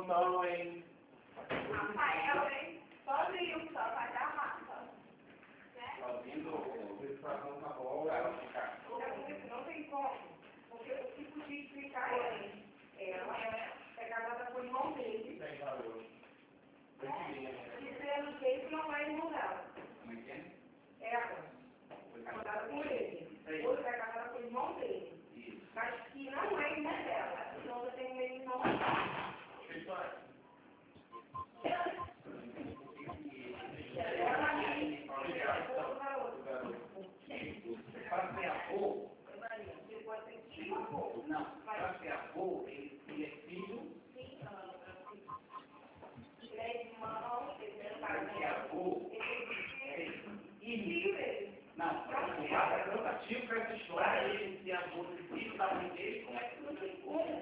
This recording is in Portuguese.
não, hein? Rafael, hein? Sozinho só, vai dar massa. Sozinho, você tá falando na bola, ela fica. Não tem como. Porque eu fico de explicar ele. Ela é casada com o irmão dele. Tem valor. Dizendo que ele não é irmão dela. Como é que é? Ela é casada com ele. Outra é casada com o irmão dele. Isso. Mas que não é irmã dela. Então você tem um irmão. História. Para ser avô, não, para ser avô, ele é filho. Ele é irmão, ele é Para ser avô, filho dele. não, para ser avô, é tio para essa história, ele ser avô